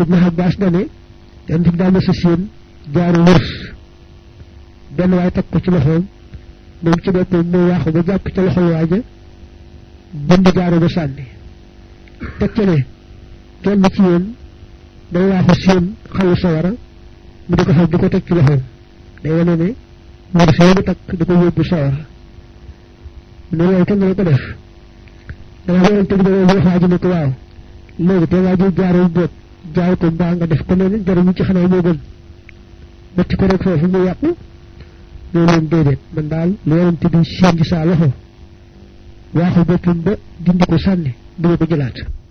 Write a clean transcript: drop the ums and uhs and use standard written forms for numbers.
ibnu Abbas dane yonent bi daal na sa seen jaaru wërs benn waay teg ko ci loxoom moom ci boppam moo waaxu ba jàpp ca loxol waaja bind jaaru ba sànni teg ca ne kenn ci yéen day waaxu seen xalu sawara mu di ko xam di ko teg ci loxoom day wane ne wërs yi mu takk di ko yóbbu sawara ne loolu kenn la ko def dama yonent bi dama wax waaji ne ko waaw léegi te waaji jaaru boot jaay ko mbaa nga def ko noonu jaruñu ci xanaa moo gën bëtt ko rek foofu mu yàqu loolu leen déedéet man daal lu yonent bi seen ci saa loxo waaxu boppam ba dindi ko sànni du ko jëlaat